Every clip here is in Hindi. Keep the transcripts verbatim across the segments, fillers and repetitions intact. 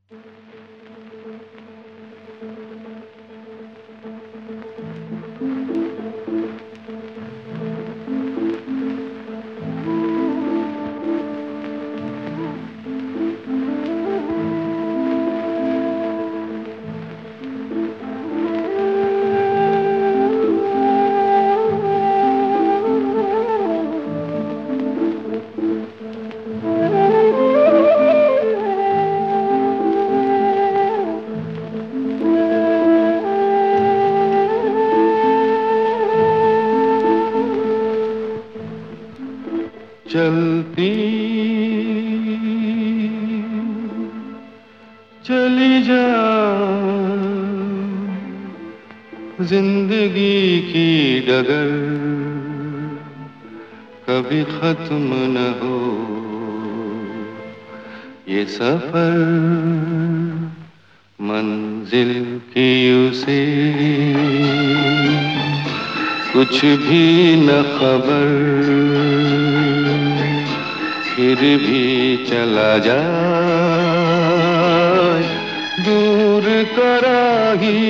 चलती चली जा जिंदगी की डगर, कभी खत्म न हो ये सफर। मंजिल की उसे कुछ भी न खबर, फिर भी चला जाए दूर कराही,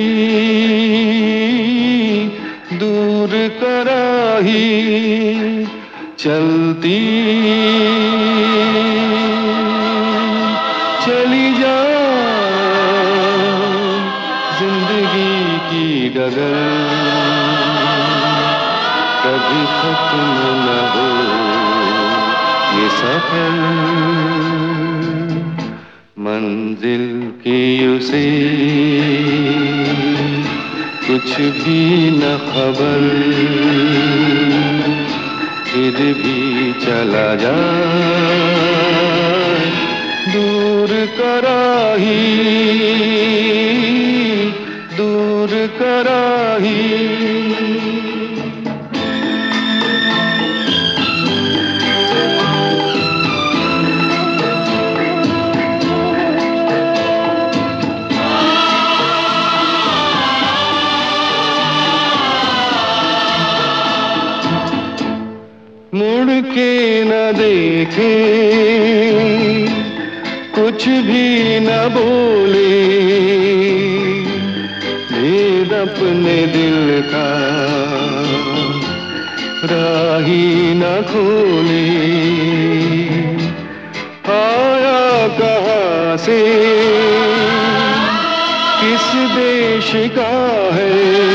दूर कराही। चलती चली जा जिंदगी की डगर, कभी खत्म न हो ये सफर। मंजिल की उसे कुछ भी न खबर, फिर भी चला जाए दूर कराही, दूर कराही। मुड़ के न देखे, कुछ भी न बोले, भेद अपने दिल का राही न खोले। आया कहाँ से किस देश का है,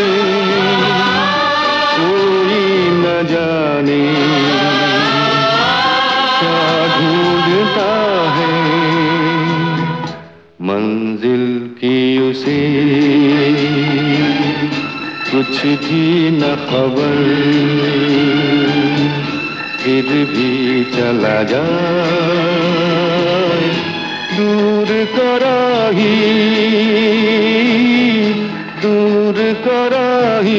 कोई न जाने क्या ढूंढता है। मंजिल की उसे कुछ भी न खबर, फिर भी चला जाए दूर कराही, दूर कराही,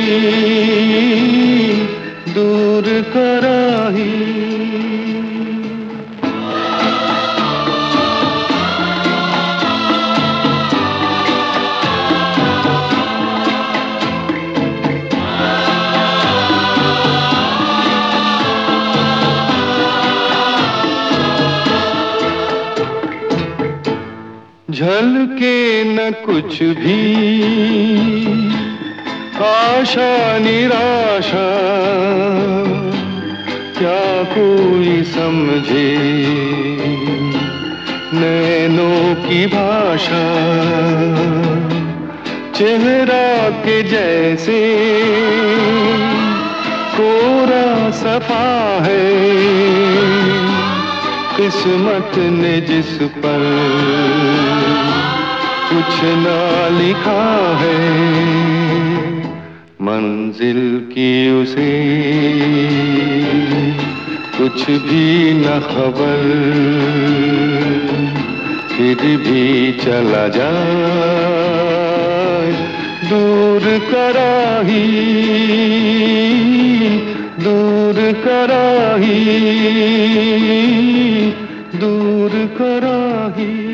दूर कराही। झलके न कुछ भी आशा निराशा, क्या कोई समझे नैनों की भाषा। चेहरा के जैसे कोरा सफा है, किस्मत ने जिस पर कुछ ना लिखा है। मंजिल की उसे कुछ भी न खबर, फिर भी चला जाए दूर कराही, दूर कराही, दूर कराही।